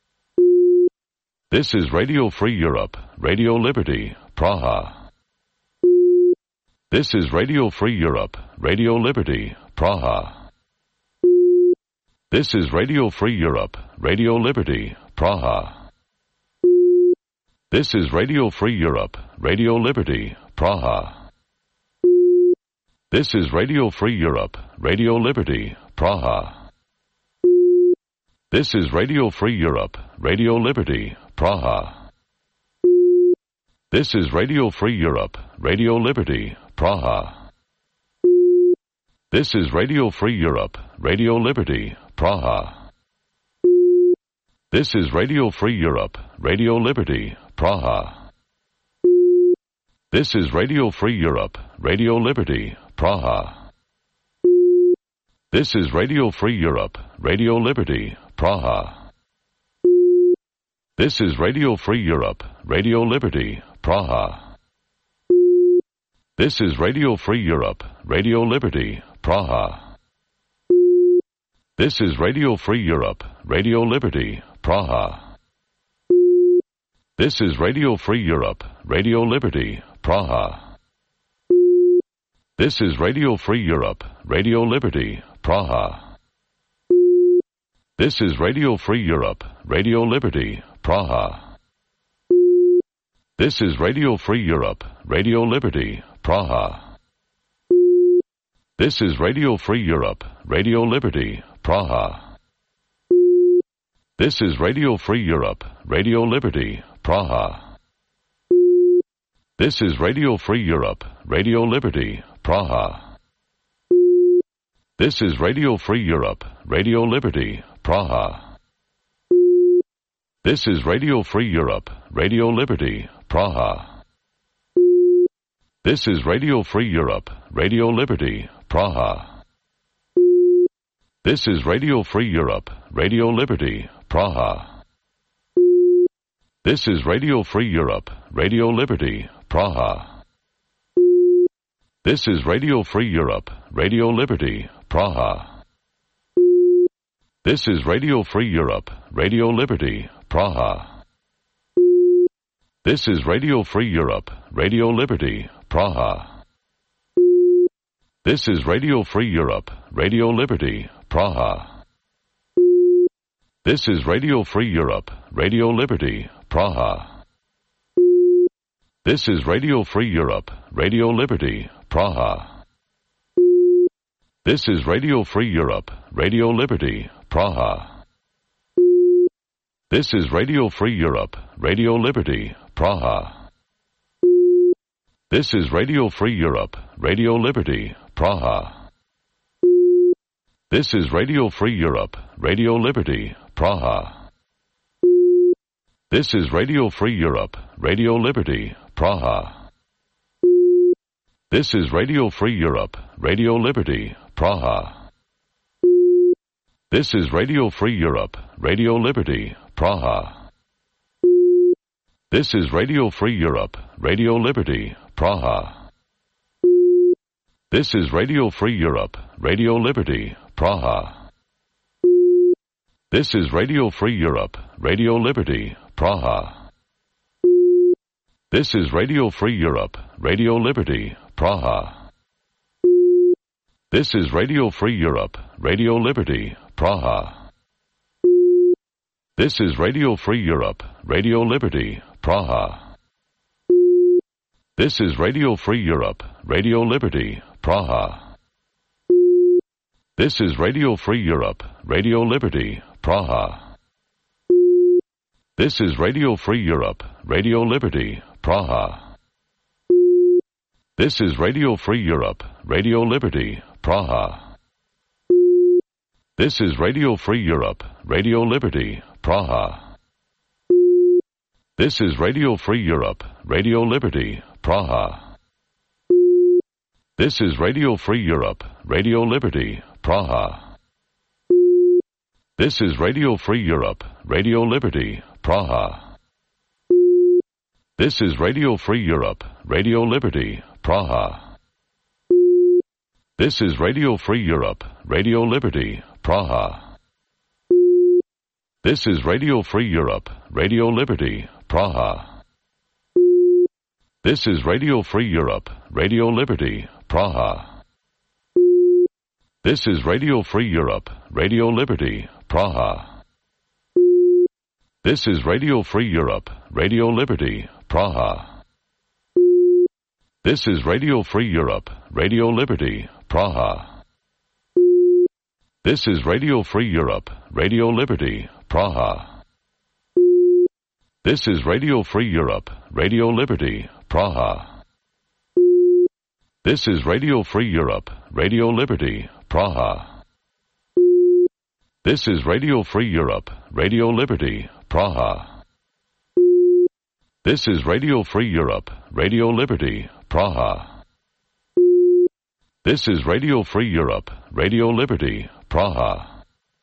S1: This is Radio Free Europe, Radio Liberty, Praha. This is Radio Free Europe, Radio Liberty, Praha. This is Radio Free Europe, Radio Liberty, Praha. This is Radio Free Europe, Radio Liberty, Praha. This is Radio Free Europe, Radio Liberty, Praha. This is Radio Free Europe, Radio Liberty, Praha. This is Radio Free Europe, Radio Liberty, Praha. This is Radio Free Europe, Radio Liberty, Praha. This is Radio Free Europe, Radio Liberty, Praha. This is Radio Free Europe, Radio Liberty, Praha. This is Radio Free Europe, Radio Liberty, Praha. This is Radio Free Europe, Radio Liberty, Praha. This is Radio Free Europe, Radio Liberty, Praha. This is Radio Free Europe, Radio Liberty, Praha. This is Radio Free Europe, Radio Liberty, Praha. This is Radio Free Europe, Radio Liberty, Praha. This is Radio Free Europe, Radio Liberty, Praha. This is Radio Free Europe, Radio Liberty, Praha. This is Radio Free Europe, Radio Liberty, Praha. This is Radio Free Europe, Radio Liberty, Praha. This is Radio Free Europe, Radio Liberty, Praha. This is Radio Free Europe, Radio Liberty, Praha. This is Radio Free Europe, Radio Liberty, Praha. This is Radio Free Europe, Radio Liberty, Praha. This is Radio Free Europe, Radio Liberty, Praha. This is Radio Free Europe, Radio Liberty, Praha. This is Radio Free Europe, Radio Liberty, Praha. This is Radio Free Europe, Radio Liberty, Praha. This is Radio Free Europe, Radio Liberty, Praha. This is Radio Free Europe, Radio Liberty, Praha. This is Radio Free Europe, Radio Liberty, Praha. This is Radio Free Europe, Radio Liberty, Praha. This is Radio Free Europe, Radio Liberty, Praha. This is Radio Free Europe, Radio Liberty, Praha. This is Radio Free Europe, Radio Liberty, Praha. This is Radio Free Europe, Radio Liberty, Praha. This is Radio Free Europe, Radio Liberty, Praha. This is Radio Free Europe, Radio Liberty, Praha. This is Radio Free Europe, Radio Liberty, Praha. This is Radio Free Europe, Radio Liberty, Praha. This is Radio Free Europe, Radio Liberty, Praha. This is Radio Free Europe, Radio Liberty, Praha. This is Radio Free Europe, Radio Liberty, Praha. This is Radio Free Europe, Radio Liberty, Praha. This is Radio Free Europe, Radio Liberty, Praha. This is Radio Free Europe, Radio Liberty, Praha. This is Radio Free Europe, Radio Liberty, Praha. This is Radio Free Europe, Radio Liberty, Praha. This is Radio Free Europe, Radio Liberty, Praha. This is Radio Free Europe, Radio Liberty, Praha. This is Radio Free Europe, Radio Liberty, Praha. This is Radio Free Europe, Radio Liberty, Praha. This is Radio Free Europe, Radio Liberty, Praha. This is Radio Free Europe, Radio Liberty, Praha. This is Radio Free Europe, Radio Liberty, Praha. This is Radio Free Europe, Radio Liberty, Praha. This is Radio Free Europe, Radio Liberty, Praha. This is Radio Free Europe, Radio Liberty, Praha. This is Radio Free Europe, Radio Liberty, Praha. This is Radio Free Europe, Radio Liberty, Praha. This is Radio Free Europe, Radio Liberty, Praha. This is Radio Free Europe, Radio Liberty, Praha. This is Radio Free Europe, Radio Liberty, Praha. This is Radio Free Europe, Radio Liberty, Praha. This is Radio Free Europe, Radio Liberty, Praha. This is Radio Free Europe, Radio Liberty, Praha.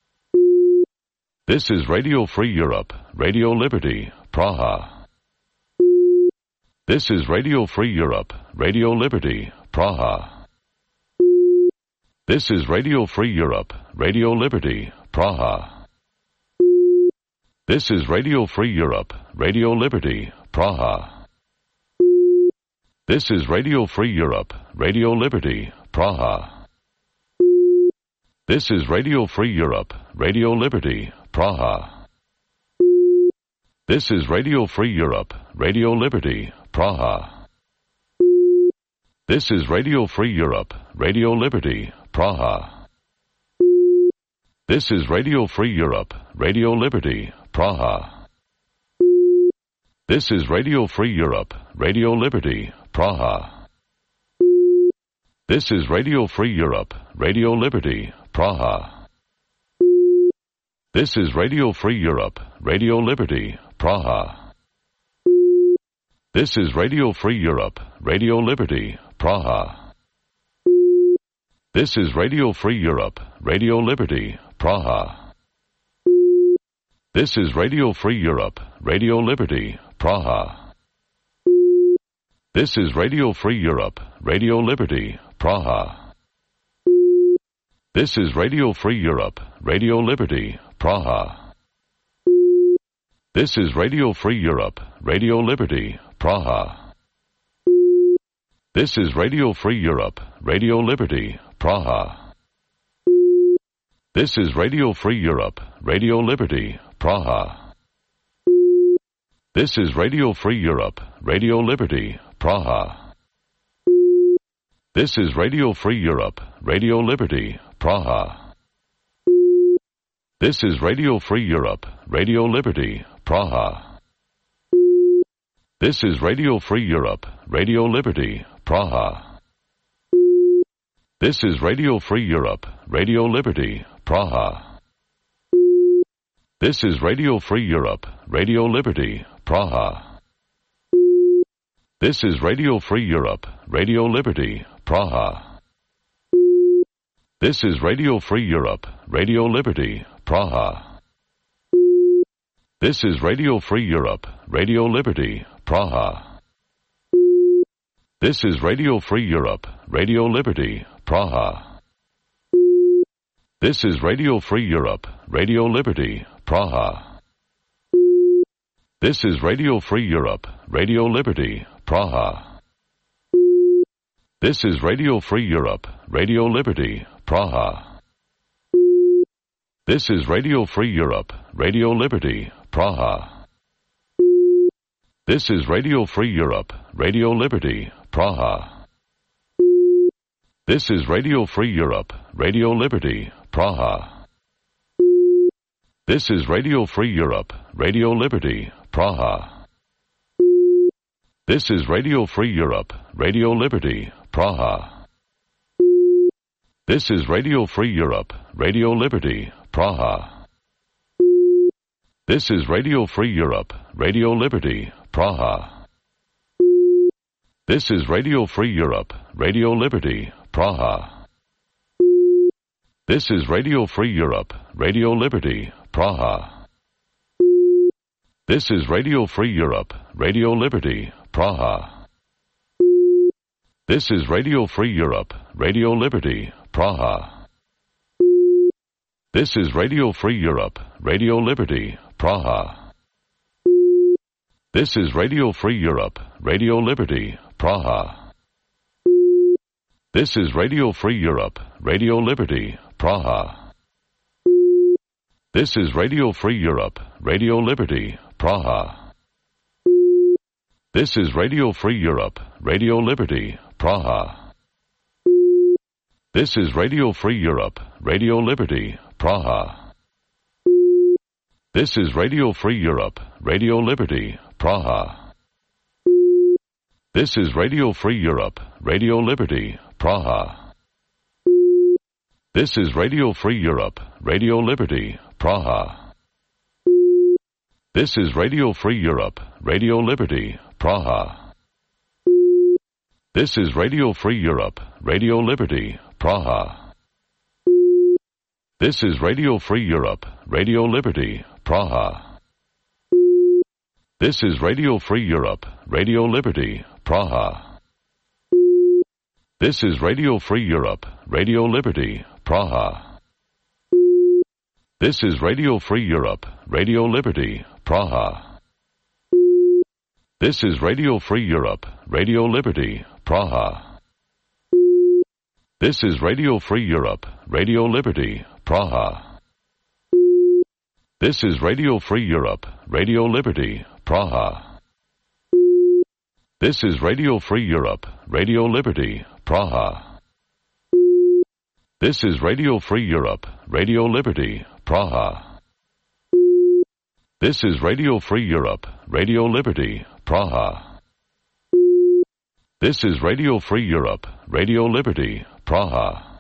S1: This is Radio Free Europe, Radio Liberty, Praha. This is Radio Free Europe, Radio Liberty, Praha. This is Radio Free Europe, Radio Liberty, Praha. This is Radio Free Europe, Radio Liberty, Praha. This is Radio Free Europe, Radio Liberty, Praha. This is Radio Free Europe, Radio Liberty, Praha. This is Radio Free Europe, Radio Liberty, Praha. This is Radio Free Europe, Radio Liberty, Praha. This is Radio Free Europe, Radio Liberty, Praha. This is Radio Free Europe, Radio Liberty, Praha. This is Radio Free Europe, Radio Liberty, Praha. This is Radio Free Europe, Radio Liberty, Praha. This is Radio Free Europe, Radio Liberty, Praha. This is Radio Free Europe, Radio Liberty, Praha. This is Radio Free Europe, Radio Liberty, Praha. This is Radio Free Europe, Radio Liberty, Praha. This is Radio Free Europe, Radio Liberty, Praha. This is Radio Free Europe, Radio Liberty, Praha. This is Radio Free Europe, Radio Liberty, Praha. This is Radio Free Europe, Radio Liberty, Praha. This is Radio Free Europe, Radio Liberty, Praha. This is Radio Free Europe, Radio Liberty, Praha. This is Radio Free Europe, Radio Liberty, Praha. This is Radio Free Europe, Radio Liberty, Praha. This is Radio Free Europe, Radio Liberty, Praha. This is Radio Free Europe, Radio Liberty, Praha. This is Radio Free Europe, Radio Liberty, Praha. This is Radio Free Europe, Radio Liberty, Praha. This is Radio Free Europe, Radio Liberty, Praha. This is Radio Free Europe, Radio Liberty, Praha. This is Radio Free Europe, Radio Liberty, Praha. This is Radio Free Europe, Radio Liberty, Praha. This is Radio Free Europe, Radio Liberty, Praha. This is Radio Free Europe, Radio Liberty, Praha. This is Radio Free Europe, Radio Liberty, Praha. This is Radio Free Europe, Radio Liberty, Praha. This is Radio Free Europe, Radio Liberty, Praha. This is Radio Free Europe, Radio Liberty, Praha. This is Radio Free Europe, Radio Liberty, Praha. This is Radio Free Europe, Radio Liberty, Praha. This is Radio Free Europe, Radio Liberty, Praha. This is Radio Free Europe, Radio Liberty, Praha. This is Radio Free Europe, Radio Liberty, Praha. This is Radio Free Europe, Radio Liberty, Praha. This is Radio Free Europe, Radio Liberty, Praha. This is Radio Free Europe, Radio Liberty, Praha. This is Radio Free Europe, Radio Liberty, Praha. This is Radio Free Europe, Radio Liberty, Praha. This is Radio Free Europe, Radio Liberty, Praha. This is Radio Free Europe, Radio Liberty, Praha. This is Radio Free Europe, Radio Liberty, Praha. This is Radio Free Europe, Radio Liberty, Praha. This is Radio Free Europe, Radio Liberty, Praha. This is Radio Free Europe, Radio Liberty, Praha. This is Radio Free Europe, Radio Liberty, Praha. This is Radio Free Europe, Radio Liberty, Praha. This is Radio Free Europe, Radio Liberty, Praha. This is Radio Free Europe, Radio Liberty, Praha. This is Radio Free Europe, Radio Liberty, Praha. This is Radio Free Europe, Radio Liberty, Praha. This is Radio Free Europe, Radio Liberty, Praha. This is Radio Free Europe, Radio Liberty, Praha. This is Radio Free Europe, Radio Liberty, Praha. This is Radio Free Europe, Radio Liberty, Praha. This is Radio Free Europe, Radio Liberty, Praha. This is Radio Free Europe, Radio Liberty, Praha.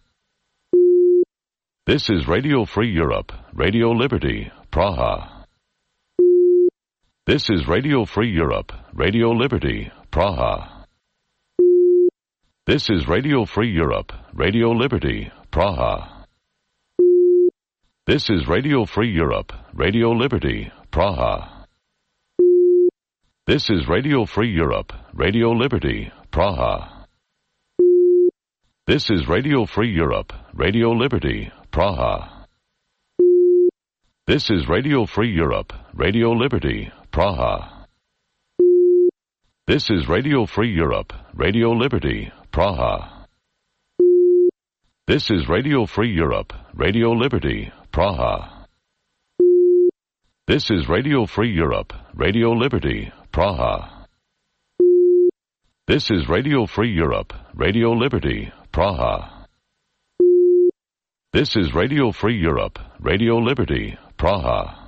S1: This is Radio Free Europe, Radio Liberty, Praha. This is Radio Free Europe, Radio Liberty, Praha. This is Radio Free Europe, Radio Liberty, Praha. This is Radio Free Europe, Radio Liberty, Praha. This is Radio Free Europe, Radio Liberty, Praha. This is Radio Free Europe, Radio Liberty, Praha. This is Radio Free Europe, Radio Liberty, Praha. This is Radio Free Europe, Radio Liberty, Praha. This is Radio Free Europe, Radio Liberty, Praha. This is Radio Free Europe, Radio Liberty, Praha. This is Radio Free Europe, Radio Liberty, Praha. This is Radio Free Europe, Radio Liberty, Praha.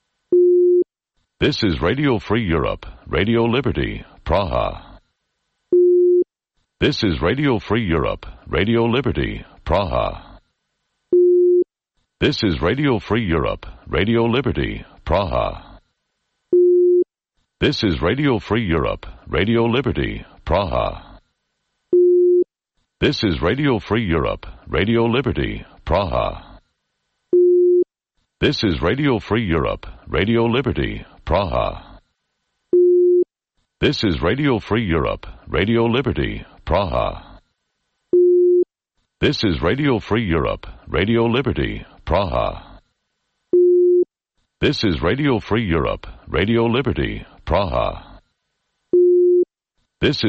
S1: This is Radio Free Europe, Radio Liberty, Praha. This is Radio Free Europe, Radio Liberty, Praha. This is Radio Free Europe, Radio Liberty, Praha. This is Radio Free Europe, Radio Liberty, Praha. This is Radio Free Europe, Radio Liberty, Praha. This is Radio Free Europe, Radio Liberty, Praha. This is Radio Free Europe, Radio Liberty, Praha. This is Radio Free Europe, Radio Liberty, Praha. This is Radio Free Europe, Radio Liberty, Praha. This is